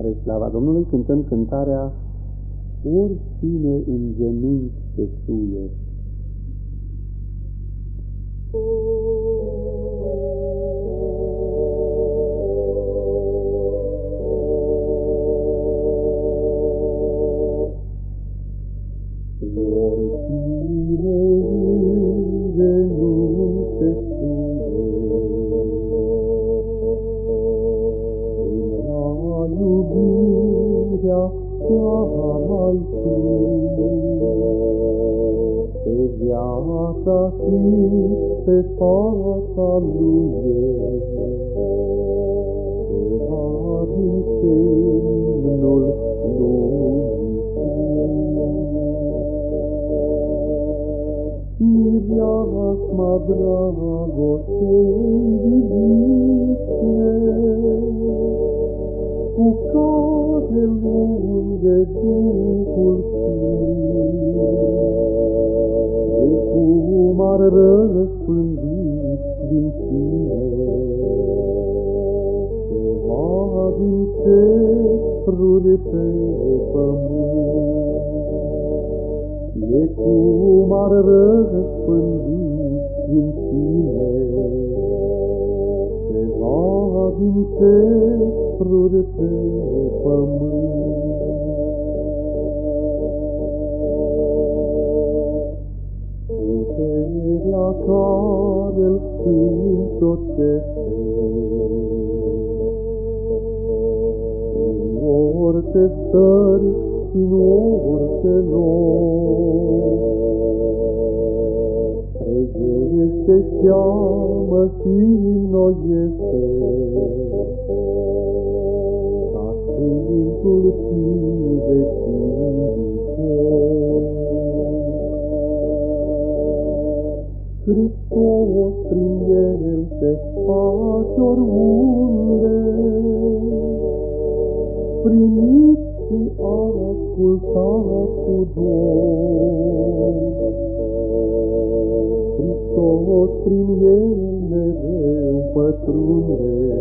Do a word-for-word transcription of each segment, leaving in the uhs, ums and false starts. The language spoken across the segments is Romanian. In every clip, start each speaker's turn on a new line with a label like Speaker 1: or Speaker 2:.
Speaker 1: Spre slava Domnului cântăm cântarea Oricine în genunchi se suie. Oricine în genunchi se suie, la iubirea cea mai sus, pe viața și pe fața lui, se va din semnul lui mireasma dragostei divine, cu care lunge Duhul Sfânt, de cum ar răspândi din tine, ceva din ceruri pe pământ, de cum ar răspândi din tine, ceva din ceruri pe pământ. Puterea care-l însoțește în orice stări și în orice loc, trezește, cheamă și înnoiește, ca Sfântul Fiu de Timișor. Hristos prin El se face oriunde, primit și ascultat cu dor. Hristos prin El mereu pătrunde,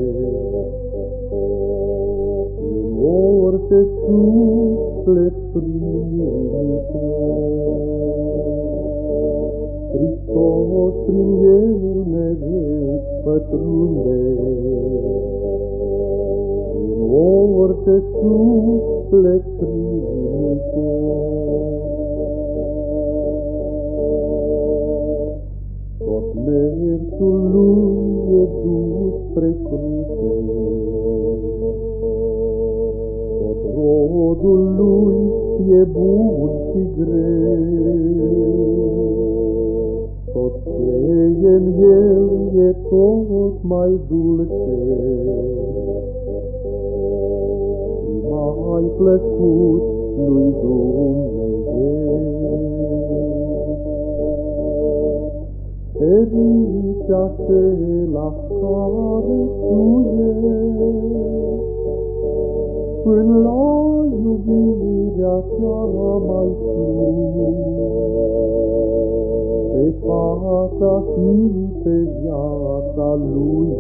Speaker 1: în orice suflet primitor. Hristos prin El mereu pătrunde, în orice suflet primitor. Tot mersul Lui e dus spre cruce, tot rodul Lui e bun și greu, tot ce e în El e tot mai dulce și mai plăcut lui Dumnezeu. Fericea acela care suie până la iubirea cea mai sus, pe fața și pe viața lui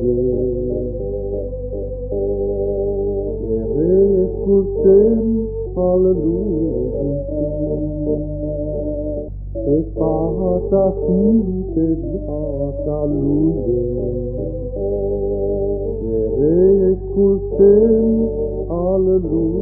Speaker 1: cerescul semn al lui Iisus. Pe fața și pe viața lui cerescul semn al lui